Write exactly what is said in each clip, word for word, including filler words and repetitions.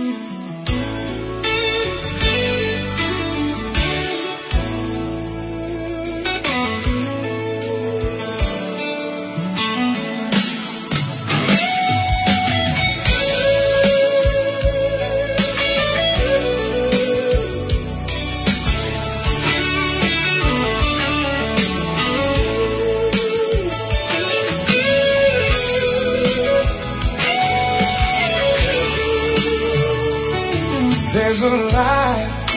There's a light,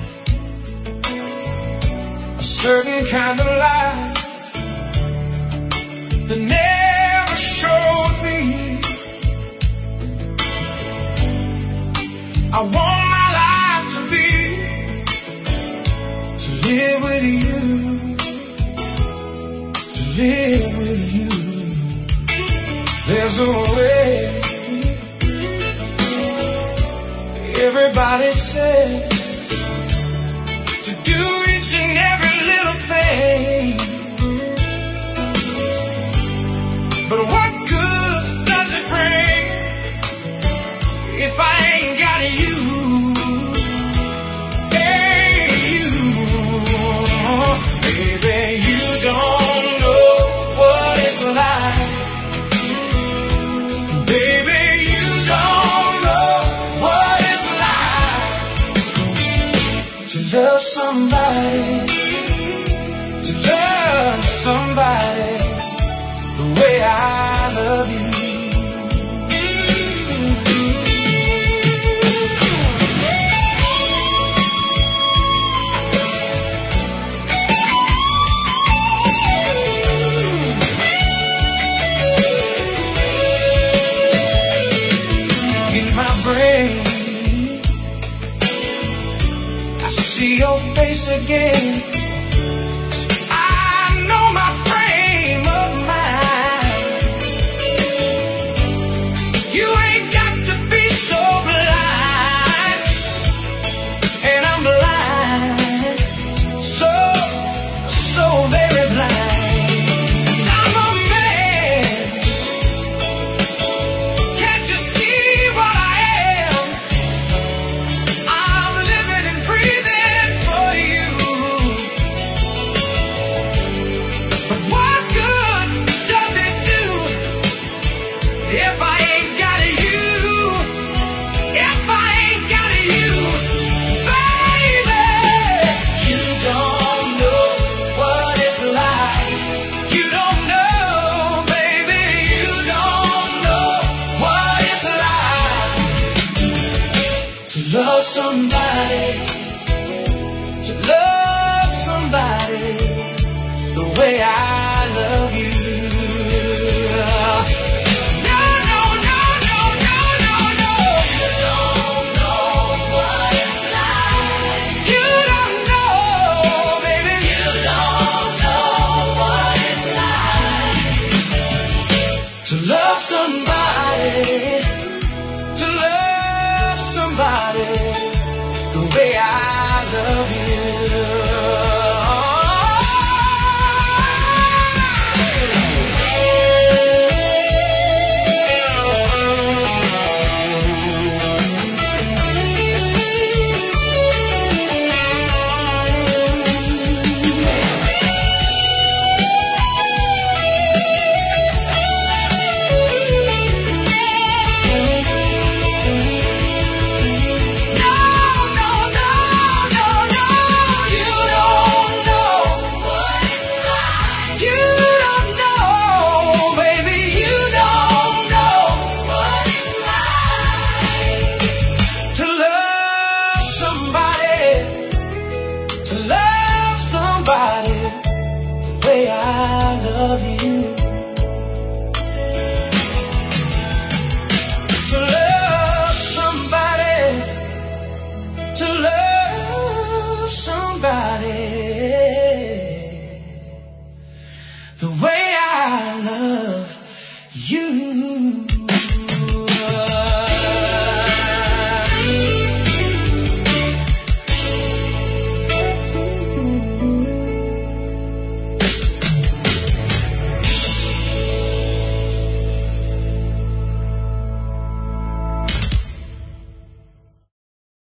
a certain kind of light that never showed me. I want my life to be, to live with you, to live with you. There's a way. Everybody says to do each and every little thing, but what good does it bring if I ain't got you? Hey, you, baby, you don't know what it's like. Baby, you don't know what it's like to love somebody, to love somebody the way I love you. In my brain, I see your face again. I know my frame of mind. You ain't got to be so blind, and I'm blind, so, so very blind. I'm a man. Can't you see what I am? I'm living and breathing for you. But what good does it do if I ain't got you? If I ain't got you, baby, you don't know what it's like. You don't know, baby, you don't know what it's like to love somebody, to love somebody the way I love you. No, no, no, no, no, no, no. You don't know what it's like. You don't know, baby. You don't know what it's like to love somebody, to love somebody the way I love you.